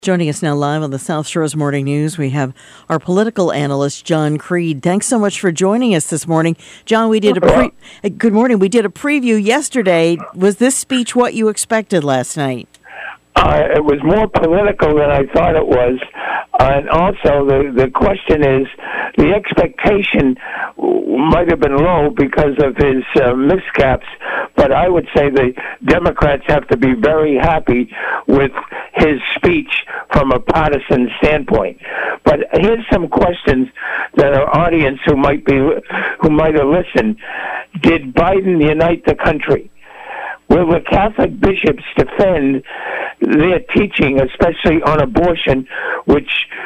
Joining us now live on the South Shores Morning News, we have our political analyst, John Creed. Thanks so much for joining us this morning. John, good morning. We did a preview yesterday. Was this speech what you expected last night? It was more political than I thought it was. And also, the question is, the expectation might have been low because of his miscaps, but I would say the Democrats have to be very happy with his speech from a partisan standpoint. But here's some questions that our audience who might have listened. Did Biden unite the country? Will the Catholic bishops defend their teaching, especially on abortion, which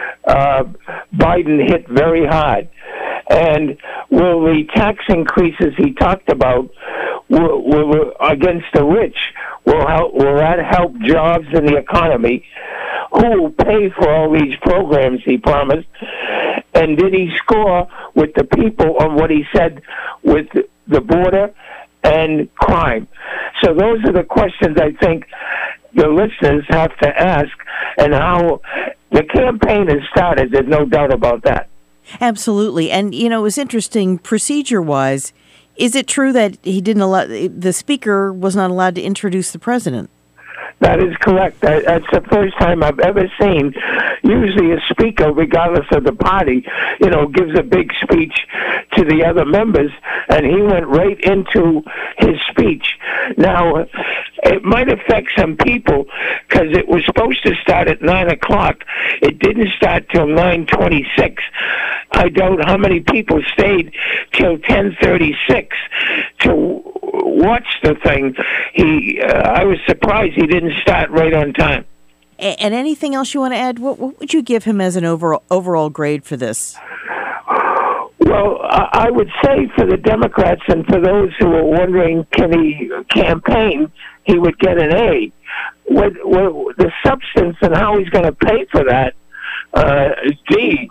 Biden hit very hard? And will the tax increases he talked about will against the rich, will that help jobs and the economy? Who will pay for all these programs he promised? And did he score with the people on what he said with the border and crime? So those are the questions I think the listeners have to ask, and how the campaign has started. There's no doubt about that. Absolutely. And, it was interesting procedure-wise. Is it true that the speaker was not allowed to introduce the president? That is correct. That's the first time I've ever seen. Usually a speaker, regardless of the party, gives a big speech to the other members, and he went right into his speech. Now, it might affect some people because it was supposed to start at 9 o'clock. It didn't start till 9:26. I doubt how many people stayed till 10:36 to watch the thing. I was surprised he didn't start right on time. And anything else you want to add? What would you give him as an overall grade for this? Well, I would say for the Democrats and for those who are wondering, can he campaign, he would get an A. With the substance and how he's going to pay for that, D.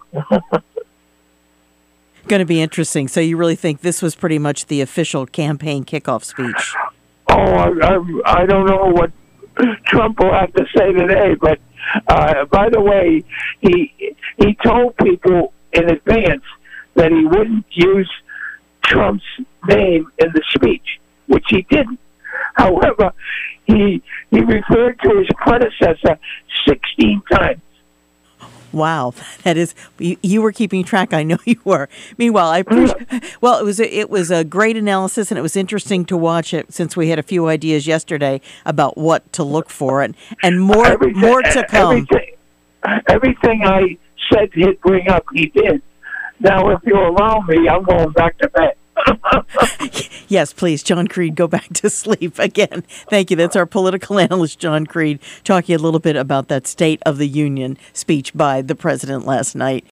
Going to be interesting. So you really think this was pretty much the official campaign kickoff speech? Oh, I don't know what Trump will have to say today, but by the way, he told people in advance that he wouldn't use Trump's name in the speech, which he didn't. However, he referred to his predecessor 16 times. Wow, that is, you were keeping track. I know you were. Meanwhile, I appreciate. Well, it was a great analysis, and it was interesting to watch it since we had a few ideas yesterday about what to look for, and more to come. Everything I said he'd bring up, he did. Now, if you allow me, I'm going back to bed. Yes, please, John Creed, go back to sleep again. Thank you. That's our political analyst, John Creed, talking a little bit about that State of the Union speech by the president last night.